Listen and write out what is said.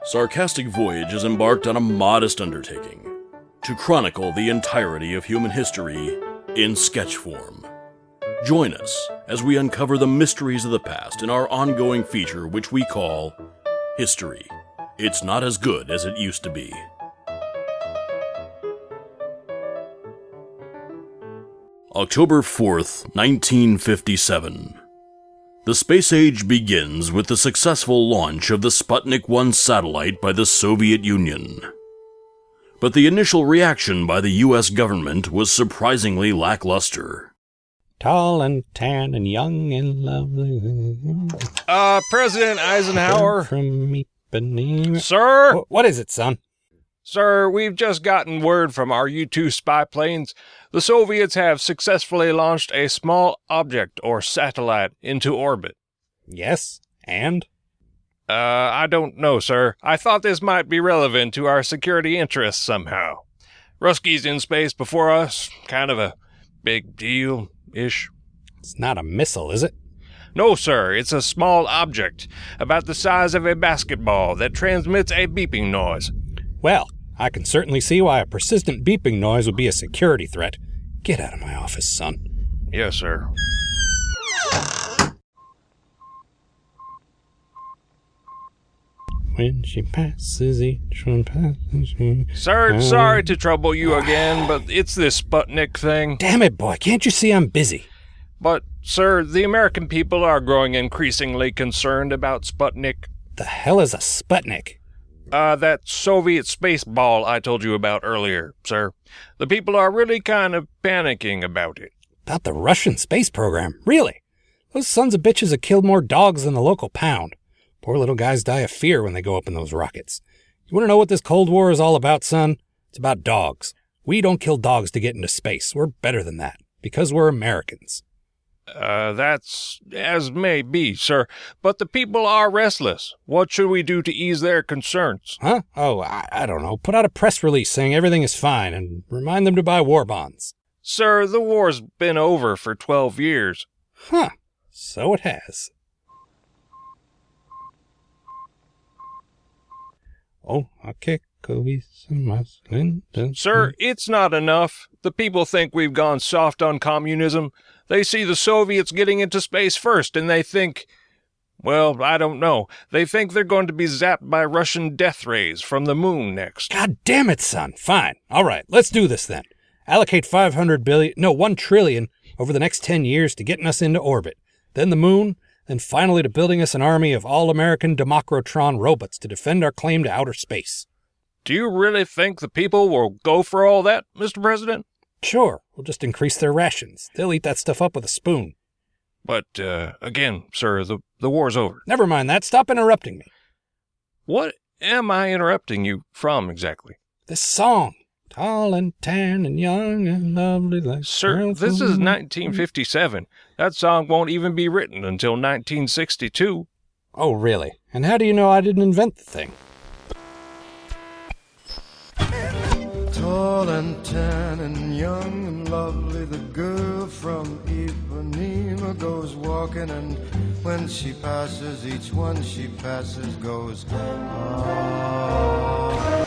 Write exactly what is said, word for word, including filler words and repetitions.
Sarcastic Voyage has embarked on a modest undertaking to chronicle the entirety of human history in sketch form. Join us as we uncover the mysteries of the past in our ongoing feature, which we call History. It's not as good as it used to be. October fourth, nineteen fifty-seven. The space age begins with the successful launch of the Sputnik one satellite by the Soviet Union. But the initial reaction by the U S government was surprisingly lackluster. Tall and tan and young and lovely. Uh, President Eisenhower. From Ipanema. Sir? Wh- What is it, son? Sir, we've just gotten word from our U two spy planes. The Soviets have successfully launched a small object or satellite into orbit. Yes, and? Uh, I don't know, sir. I thought this might be relevant to our security interests somehow. Ruskies in space before us, kind of a big deal-ish. It's not a missile, is it? No, sir, it's a small object, about the size of a basketball, that transmits a beeping noise. Well, I can certainly see why a persistent beeping noise would be a security threat. Get out of my office, son. Yes, sir. When she passes, each one passes me. Sir, sorry to trouble you again, but it's this Sputnik thing. Damn it, boy, can't you see I'm busy? But, sir, the American people are growing increasingly concerned about Sputnik. The hell is a Sputnik? Uh, that Soviet space ball I told you about earlier, sir. The people are really kind of panicking about it. About the Russian space program? Really? Those sons of bitches have killed more dogs than the local pound. Poor little guys die of fear when they go up in those rockets. You want to know what this Cold War is all about, son? It's about dogs. We don't kill dogs to get into space. We're better than that, because we're Americans. Uh, that's as may be, sir. But the people are restless. What should we do to ease their concerns? Huh? Oh, I, I don't know. Put out a press release saying everything is fine and remind them to buy war bonds. Sir, the war's been over for twelve years. Huh. So it has. Oh, okay. Sir, it's not enough. The people think we've gone soft on communism. They see the Soviets getting into space first, and they think, well, I don't know. They think they're going to be zapped by Russian death rays from the moon next. God damn it, son. Fine. All right, let's do this then. Allocate five hundred billion, no, one trillion over the next ten years to getting us into orbit. Then the moon, then finally to building us an army of all-American Democrotron robots to defend our claim to outer space. Do you really think the people will go for all that, Mister President? Sure, we'll just increase their rations. They'll eat that stuff up with a spoon. But, uh, again, sir, the, the war's over. Never mind that. Stop interrupting me. What am I interrupting you from, exactly? This song. Tall and tan and young and lovely like... Sir, this is nineteen fifty-seven. That song won't even be written until nineteen sixty-two. Oh, really? And how do you know I didn't invent the thing? Tall and tan and young and lovely, the girl from Ipanema goes walking, and when she passes, each one she passes goes, ah.